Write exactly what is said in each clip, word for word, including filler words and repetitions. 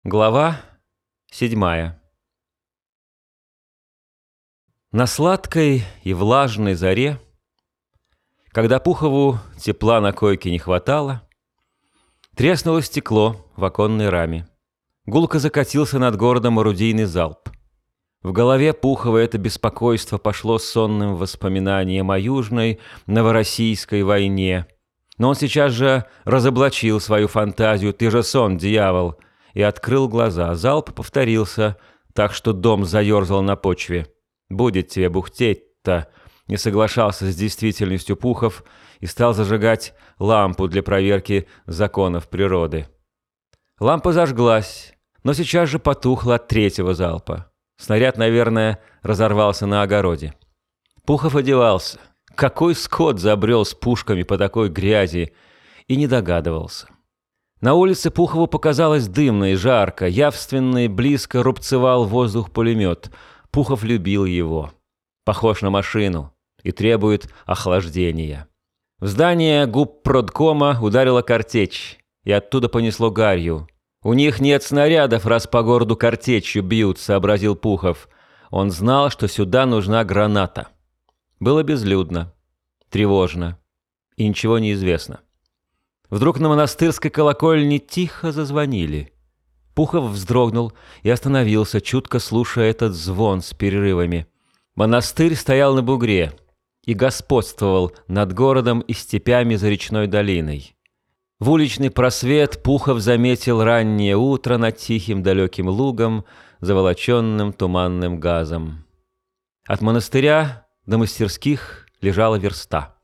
Глава седьмая. На сладкой и влажной заре, когда Пухову тепла на койке не хватало, треснуло стекло в оконной раме. Гулко закатился над городом орудийный залп. В голове Пухова это беспокойство пошло сонным воспоминанием о Южной Новороссийской войне. Но он сейчас же разоблачил свою фантазию «Ты же сон, дьявол!» и открыл глаза. Залп повторился, так что дом заерзал на почве. «Будет тебе бухтеть-то!» не соглашался с действительностью Пухов и стал зажигать лампу для проверки законов природы. Лампа зажглась, но сейчас же потухла от третьего залпа. Снаряд, наверное, разорвался на огороде. Пухов одевался. Какой скот забрел с пушками по такой грязи, и не догадывался. На улице Пухову показалось дымно и жарко, явственно и близко рубцевал воздух пулемет. Пухов любил его. Похож на машину и требует охлаждения. В здание губпродкома ударила картечь, и оттуда понесло гарью. «У них нет снарядов, раз по городу картечью бьют», — сообразил Пухов. Он знал, что сюда нужна граната. Было безлюдно, тревожно, и ничего не известно. Вдруг на монастырской колокольне тихо зазвонили. Пухов вздрогнул и остановился, чутко слушая этот звон с перерывами. Монастырь стоял на бугре и господствовал над городом и степями за речной долиной. В уличный просвет Пухов заметил раннее утро над тихим далеким лугом, заволоченным туманным газом. От монастыря до мастерских лежала верста.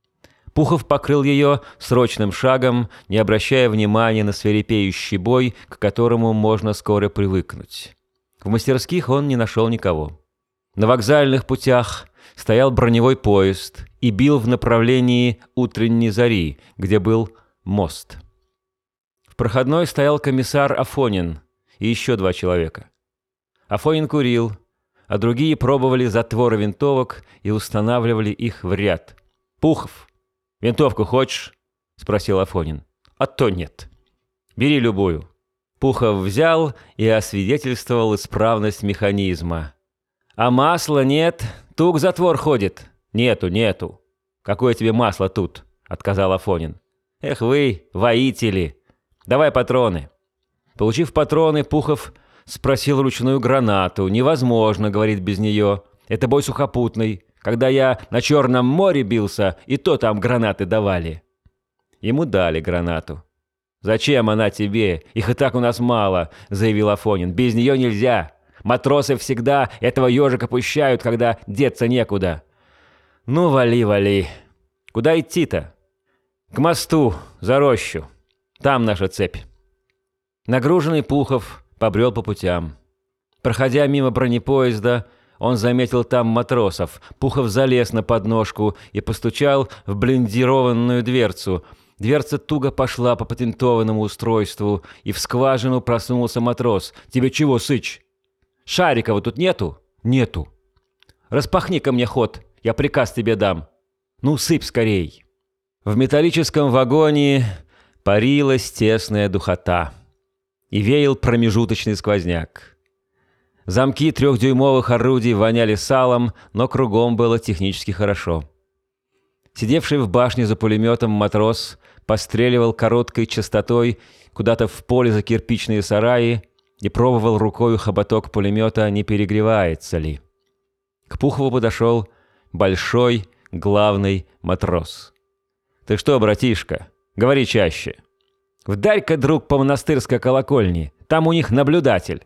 Пухов покрыл ее срочным шагом, не обращая внимания на свирепеющий бой, к которому можно скоро привыкнуть. В мастерских он не нашел никого. На вокзальных путях стоял броневой поезд и бил в направлении утренней зари, где был мост. В проходной стоял комиссар Афонин и еще два человека. Афонин курил, а другие пробовали затворы винтовок и устанавливали их в ряд. «Пухов, винтовку хочешь?» — спросил Афонин. «А то нет. Бери любую». Пухов взял и освидетельствовал исправность механизма. «А масла нет? Тук затвор ходит». «Нету, нету». «Какое тебе масло тут?» — отказал Афонин. «Эх вы, воители! Давай патроны». Получив патроны, Пухов спросил ручную гранату. «Невозможно, — говорит, — без нее. Это бой сухопутный. Когда я на Черном море бился, и то там гранаты давали». Ему дали гранату. «Зачем она тебе? Их и так у нас мало», — заявил Афонин. «Без нее нельзя. Матросы всегда этого ежика пущают, когда деться некуда». «Ну, вали, вали. Куда идти-то?» «К мосту, за рощу. Там наша цепь». Нагруженный Пухов побрел по путям. Проходя мимо бронепоезда, он заметил там матросов. Пухов залез на подножку и постучал в блиндированную дверцу. Дверца туго пошла по патентованному устройству, и в скважину просунулся матрос. «Тебе чего, сыч? Шарикова тут нету?» «Нету». «Распахни-ка мне ход, я приказ тебе дам. Ну, сыпь скорей». В металлическом вагоне парилась тесная духота, и веял промежуточный сквозняк. Замки трехдюймовых орудий воняли салом, но кругом было технически хорошо. Сидевший в башне за пулеметом матрос постреливал короткой частотой куда-то в поле за кирпичные сараи и пробовал рукою хоботок пулемета, не перегревается ли. К Пухову подошел большой главный матрос. «Ты что, братишка? Говори чаще. Вдарь-ка, друг, по монастырской колокольне. Там у них наблюдатель».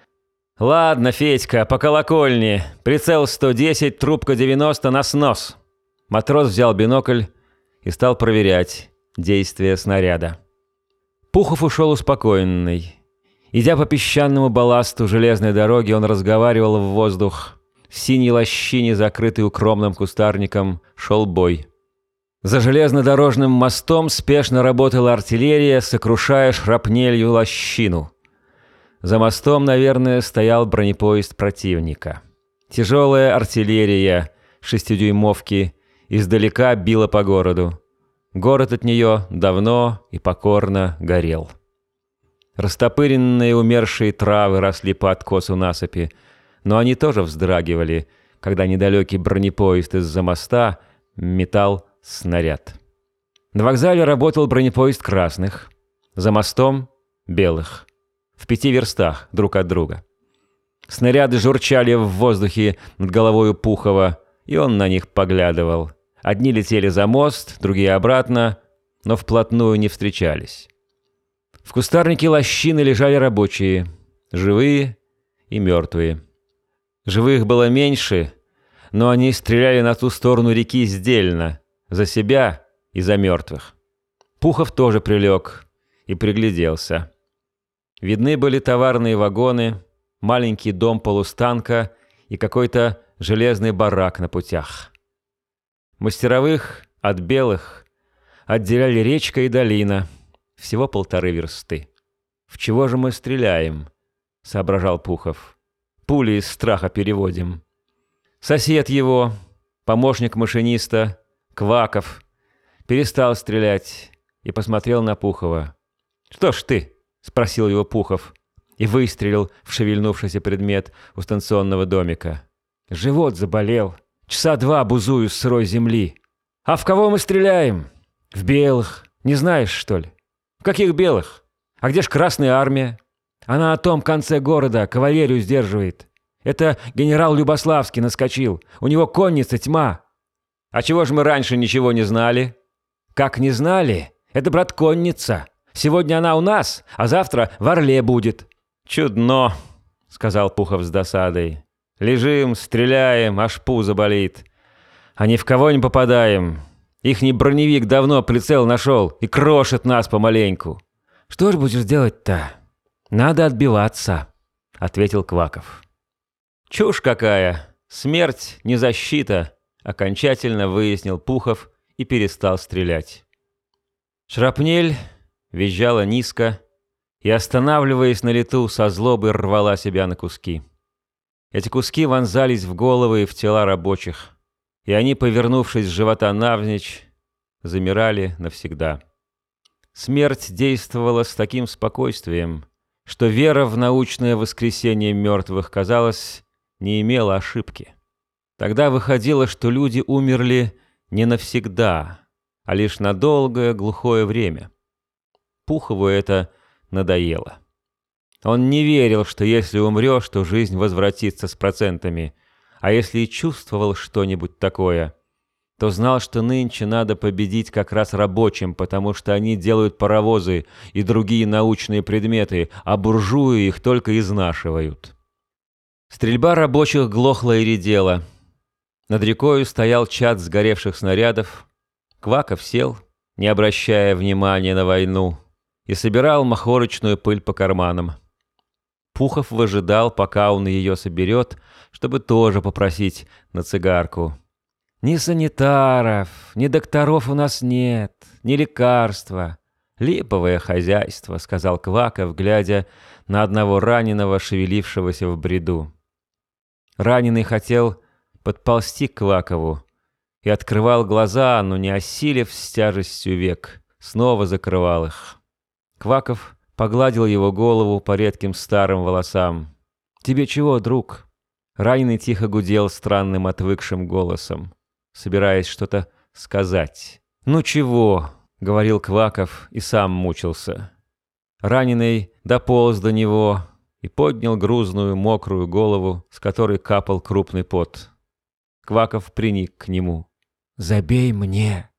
«Ладно, Федька, по колокольне. Прицел сто десять, трубка девяносто, на снос». Матрос взял бинокль и стал проверять действие снаряда. Пухов ушел успокоенный. Идя по песчаному балласту железной дороги, он разговаривал в воздух. В синей лощине, закрытой укромным кустарником, шел бой. За железнодорожным мостом спешно работала артиллерия, сокрушая шрапнелью лощину. За мостом, наверное, стоял бронепоезд противника. Тяжелая артиллерия, шестидюймовки, издалека била по городу. Город от нее давно и покорно горел. Растопыренные умершие травы росли по откосу насыпи, но они тоже вздрагивали, когда недалекий бронепоезд из-за моста метал снаряд. На вокзале работал бронепоезд красных, за мостом — белых, в пяти верстах друг от друга. Снаряды журчали в воздухе над головой Пухова, и он на них поглядывал. Одни летели за мост, другие обратно, но вплотную не встречались. В кустарнике лощины лежали рабочие, живые и мертвые. Живых было меньше, но они стреляли на ту сторону реки сдельно, за себя и за мертвых. Пухов тоже прилег и пригляделся. Видны были товарные вагоны, маленький дом полустанка и какой-то железный барак на путях. Мастеровых от белых отделяли речка и долина, всего полторы версты. «В чего же мы стреляем?» — соображал Пухов. «Пули из страха переводим». Сосед его, помощник машиниста, Кваков, перестал стрелять и посмотрел на Пухова. «Что ж ты?» — спросил его Пухов и выстрелил в шевельнувшийся предмет у станционного домика. «Живот заболел. Часа два бузую с сырой земли. А в кого мы стреляем? В белых. Не знаешь, что ли? В каких белых? А где ж Красная Армия? Она на том конце города кавалерию сдерживает. Это генерал Любославский наскочил. У него конница тьма. А чего ж мы раньше ничего не знали? Как не знали? Это, брат, конница. Сегодня она у нас, а завтра в Орле будет». «Чудно», — сказал Пухов с досадой. «Лежим, стреляем, аж пузо болит. А ни в кого не попадаем. Ихний броневик давно прицел нашел и крошит нас помаленьку». «Что ж будешь делать-то? Надо отбиваться», — ответил Кваков. «Чушь какая! Смерть не защита», — окончательно выяснил Пухов и перестал стрелять. Шрапнель визжала низко и, останавливаясь на лету, со злобой рвала себя на куски. Эти куски вонзались в головы и в тела рабочих, и они, повернувшись с живота навзничь, замирали навсегда. Смерть действовала с таким спокойствием, что вера в научное воскресение мертвых, казалось, не имела ошибки. Тогда выходило, что люди умерли не навсегда, а лишь на долгое глухое время. Пухову это надоело. Он не верил, что если умрешь, то жизнь возвратится с процентами, а если и чувствовал что-нибудь такое, то знал, что нынче надо победить как раз рабочим, потому что они делают паровозы и другие научные предметы, а буржуи их только изнашивают. Стрельба рабочих глохла и редела. Над рекою стоял чад сгоревших снарядов. Кваков сел, не обращая внимания на войну, и собирал махорочную пыль по карманам. Пухов выжидал, пока он ее соберет, чтобы тоже попросить на цигарку. «Ни санитаров, ни докторов у нас нет, ни лекарства. Липовое хозяйство», — сказал Кваков, глядя на одного раненого, шевелившегося в бреду. Раненый хотел подползти к Квакову и открывал глаза, но, не осилив с тяжестью век, снова закрывал их. Кваков погладил его голову по редким старым волосам. «Тебе чего, друг?» Раненый тихо гудел странным отвыкшим голосом, собираясь что-то сказать. «Ну чего?» — говорил Кваков и сам мучился. Раненый дополз до него и поднял грузную мокрую голову, с которой капал крупный пот. Кваков приник к нему. «Забей мне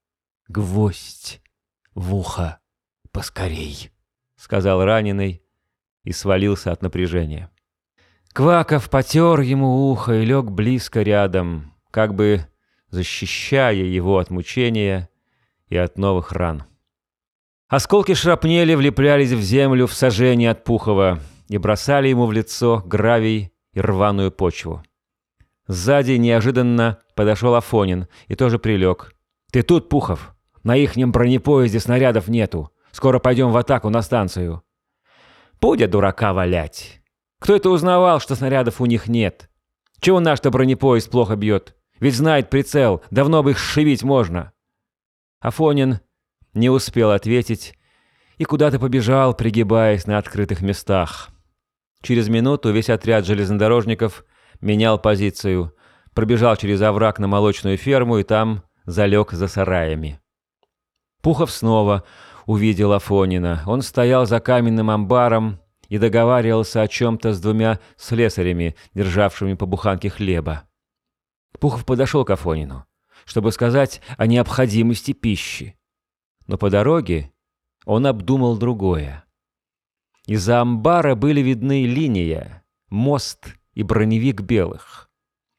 гвоздь в ухо поскорей», — сказал раненый и свалился от напряжения. Кваков потер ему ухо и лег близко рядом, как бы защищая его от мучения и от новых ран. Осколки шрапнели влеплялись в землю в сажении от Пухова и бросали ему в лицо гравий и рваную почву. Сзади неожиданно подошел Афонин и тоже прилег. «Ты тут, Пухов? На ихнем бронепоезде снарядов нету. Скоро пойдем в атаку на станцию». «Будя дурака валять. Кто это узнавал, что снарядов у них нет? Чего наш-то бронепоезд плохо бьет? Ведь знает прицел, давно бы их сшивить можно». Афонин не успел ответить и куда-то побежал, пригибаясь на открытых местах. Через минуту весь отряд железнодорожников менял позицию, пробежал через овраг на молочную ферму и там залег за сараями. Пухов снова увидел Афонина. Он стоял за каменным амбаром и договаривался о чем-то с двумя слесарями, державшими по буханке хлеба. Пухов подошел к Афонину, чтобы сказать о необходимости пищи. Но по дороге он обдумал другое. Из-за амбара были видны линия, мост и броневик белых.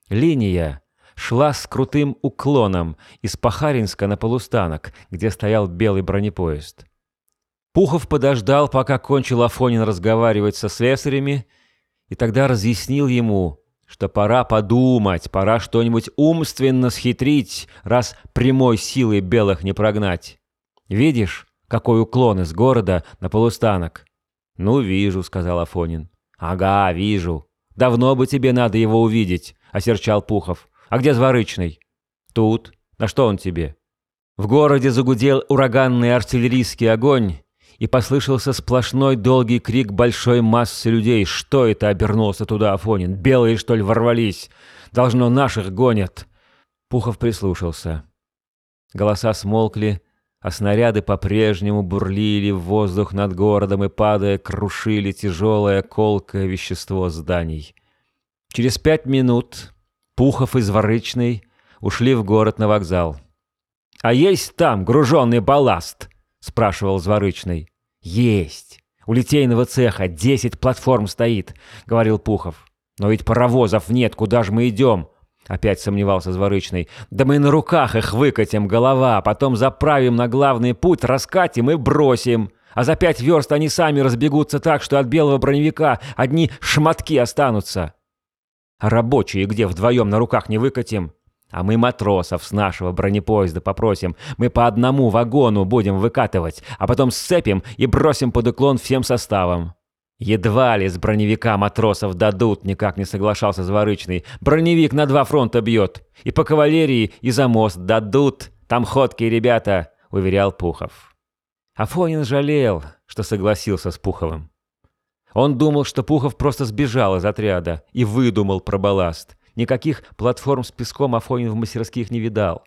Линия шла с крутым уклоном из Пахаринска на Полустанок, где стоял белый бронепоезд. Пухов подождал, пока кончил Афонин разговаривать со слесарями, и тогда разъяснил ему, что пора подумать, пора что-нибудь умственно схитрить, раз прямой силой белых не прогнать. Видишь, какой уклон из города на Полустанок? «Ну, вижу», — сказал Афонин. «Ага, вижу. Давно бы тебе надо его увидеть», — осерчал Пухов. «А где Зворычный?» «Тут. На что он тебе?» В городе загудел ураганный артиллерийский огонь, и послышался сплошной долгий крик большой массы людей. «Что это?» — обернулся туда Афонин. «Белые, что ли, ворвались? Должно, наших гонят». Пухов прислушался. Голоса смолкли, а снаряды по-прежнему бурлили в воздух над городом и, падая, крушили тяжелое колкое вещество зданий. Через пять минут Пухов и Зворычный ушли в город на вокзал. «А есть там груженный балласт?» — спрашивал Зворычный. «Есть. У литейного цеха десять платформ стоит», — говорил Пухов. «Но ведь паровозов нет, куда же мы идем?» Опять сомневался Зворычный. «Да мы на руках их выкатим, голова, потом заправим на главный путь, раскатим и бросим. А за пять верст они сами разбегутся так, что от белого броневика одни шматки останутся. А рабочие где вдвоем на руках не выкатим? А мы матросов с нашего бронепоезда попросим. Мы по одному вагону будем выкатывать, а потом сцепим и бросим под уклон всем составом». «Едва ли с броневика матросов дадут», — никак не соглашался Зворычный. «Броневик на два фронта бьет. И по кавалерии, и за мост дадут. Там ходкие ребята», — уверял Пухов. Афонин жалел, что согласился с Пуховым. Он думал, что Пухов просто сбежал из отряда и выдумал про балласт. Никаких платформ с песком Афонин в мастерских не видал.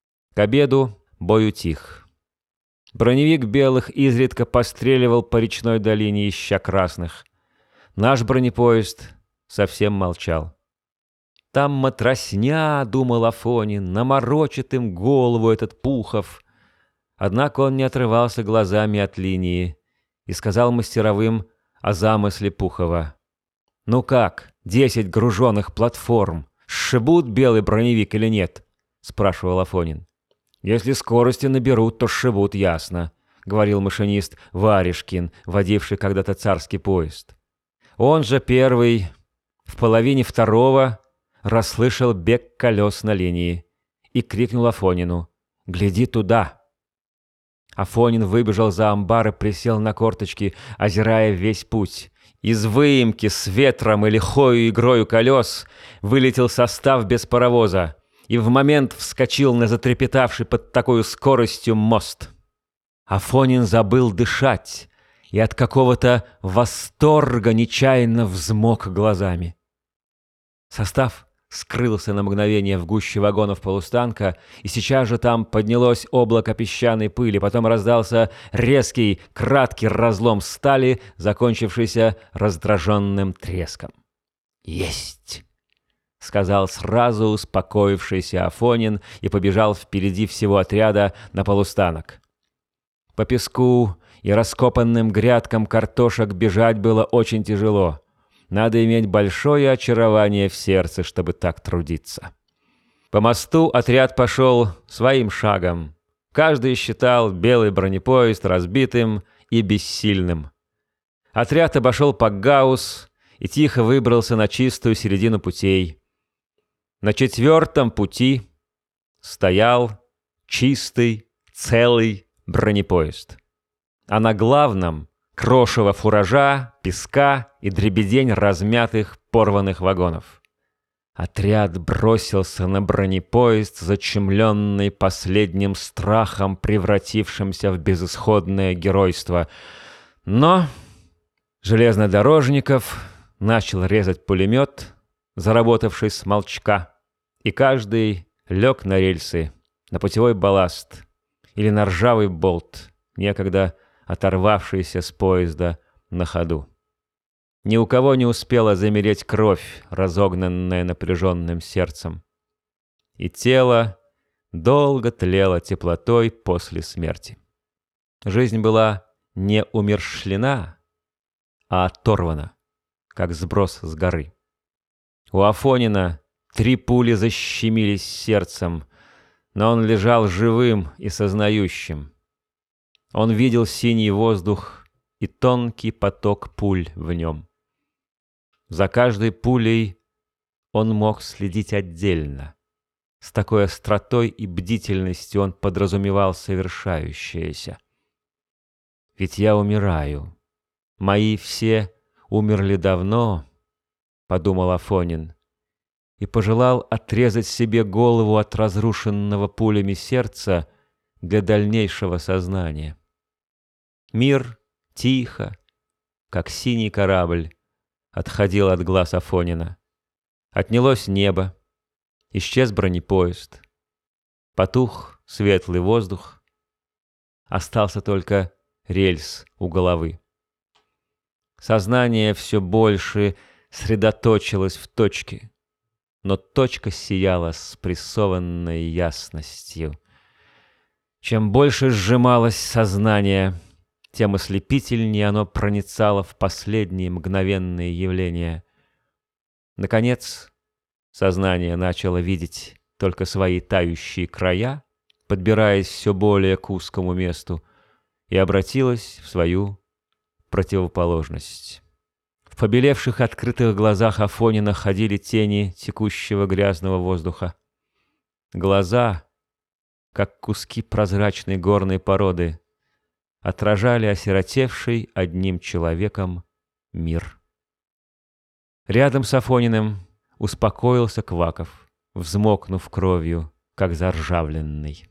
К обеду бой утих. Броневик белых изредка постреливал по речной долине, ища красных. Наш бронепоезд совсем молчал. «Там матросня», — думал Афонин, — «наморочит им голову этот Пухов». Однако он не отрывался глазами от линии и сказал мастеровым о замысле Пухова. «Ну как, десять груженных платформ, сшибут белый броневик или нет?» — спрашивал Афонин. «Если скорости наберут, то сшибут, ясно», — говорил машинист Варежкин, водивший когда-то царский поезд. Он же первый, в половине второго, расслышал бег колес на линии и крикнул Афонину: «Гляди туда!». Афонин выбежал за амбар и присел на корточки, озирая весь путь. Из выемки с ветром и лихою игрою колес вылетел состав без паровоза и в момент вскочил на затрепетавший под такой скоростью мост. Афонин забыл дышать и от какого-то восторга нечаянно взмок глазами. Состав скрылся на мгновение в гуще вагонов полустанка, и сейчас же там поднялось облако песчаной пыли, потом раздался резкий, краткий разлом стали, закончившийся раздраженным треском. «Есть!» — сказал сразу успокоившийся Афонин и побежал впереди всего отряда на полустанок. По песку и раскопанным грядкам картошек бежать было очень тяжело. Надо иметь большое очарование в сердце, чтобы так трудиться. По мосту отряд пошел своим шагом. Каждый считал белый бронепоезд разбитым и бессильным. Отряд обошел Пакгаус и тихо выбрался на чистую середину путей. На четвертом пути стоял чистый, целый бронепоезд. А на главном — крошево фуража, песка и дребедень размятых, порванных вагонов. Отряд бросился на бронепоезд, зачумленный последним страхом, превратившимся в безысходное геройство. Но железнодорожников начал резать пулемет, заработавший с молчка, и каждый лег на рельсы, на путевой балласт или на ржавый болт, некогда оторвавшийся с поезда на ходу. Ни у кого не успела замереть кровь, разогнанная напряженным сердцем. И тело долго тлело теплотой после смерти. Жизнь была не умерщвлена, а оторвана, как сброс с горы. У Афонина три пули защемились сердцем, но он лежал живым и сознающим. Он видел синий воздух и тонкий поток пуль в нем. За каждой пулей он мог следить отдельно. С такой остротой и бдительностью он подразумевал совершающееся. «Ведь я умираю. Мои все умерли давно», — подумал Афонин, и пожелал отрезать себе голову от разрушенного пулями сердца для дальнейшего сознания. Мир тихо, как синий корабль, отходил от глаз Афонина. Отнялось небо, исчез бронепоезд, потух светлый воздух, остался только рельс у головы. Сознание все больше сосредоточилось в точке, но точка сияла с спрессованной ясностью. Чем больше сжималось сознание, тем ослепительнее оно проницало в последние мгновенные явления. Наконец, сознание начало видеть только свои тающие края, подбираясь все более к узкому месту, и обратилось в свою противоположность. В побелевших открытых глазах Афонина ходили тени текущего грязного воздуха. Глаза, как куски прозрачной горной породы, отражали осиротевший одним человеком мир. Рядом с Афониным успокоился Кваков, взмокнув кровью, как заржавленный.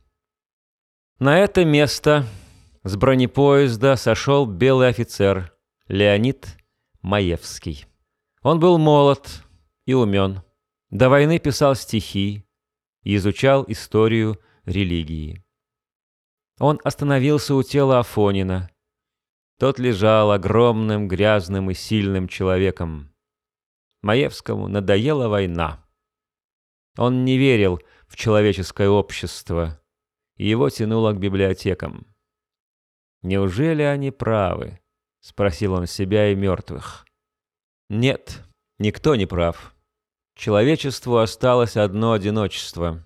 На это место с бронепоезда сошел белый офицер Леонид Маевский. Он был молод и умен, до войны писал стихи и изучал историю религии. Он остановился у тела Афонина. Тот лежал огромным, грязным и сильным человеком. Маевскому надоела война. Он не верил в человеческое общество, и его тянуло к библиотекам. «Неужели они правы?» — спросил он себя и мертвых. Нет, никто не прав. Человечеству осталось одно одиночество.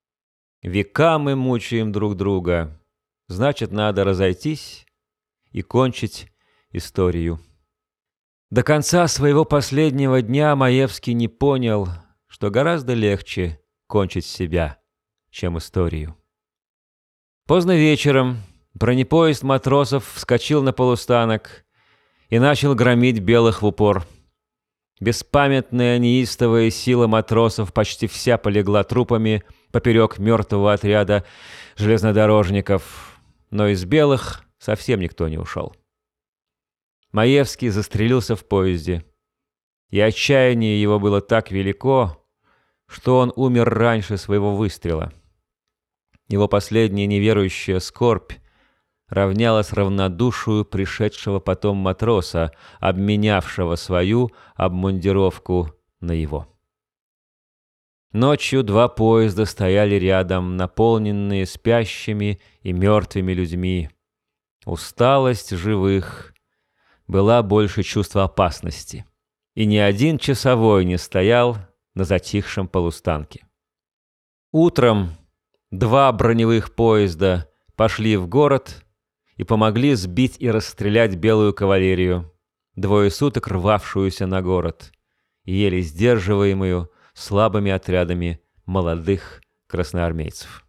Века мы мучаем друг друга. Значит, надо разойтись и кончить историю. До конца своего последнего дня Маевский не понял, что гораздо легче кончить себя, чем историю. Поздно вечером бронепоезд матросов вскочил на полустанок и начал громить белых в упор. Беспамятная неистовая сила матросов почти вся полегла трупами поперек мертвого отряда железнодорожников, но из белых совсем никто не ушел. Маевский застрелился в поезде, и отчаяние его было так велико, что он умер раньше своего выстрела. Его последняя неверующая скорбь равнялась равнодушию пришедшего потом матроса, обменявшего свою обмундировку на его. Ночью два поезда стояли рядом, наполненные спящими и мертвыми людьми. Усталость живых была больше чувства опасности, и ни один часовой не стоял на затихшем полустанке. Утром два броневых поезда пошли в город и помогли сбить и расстрелять белую кавалерию, двое суток рвавшуюся на город, и еле сдерживаемую слабыми отрядами молодых красноармейцев.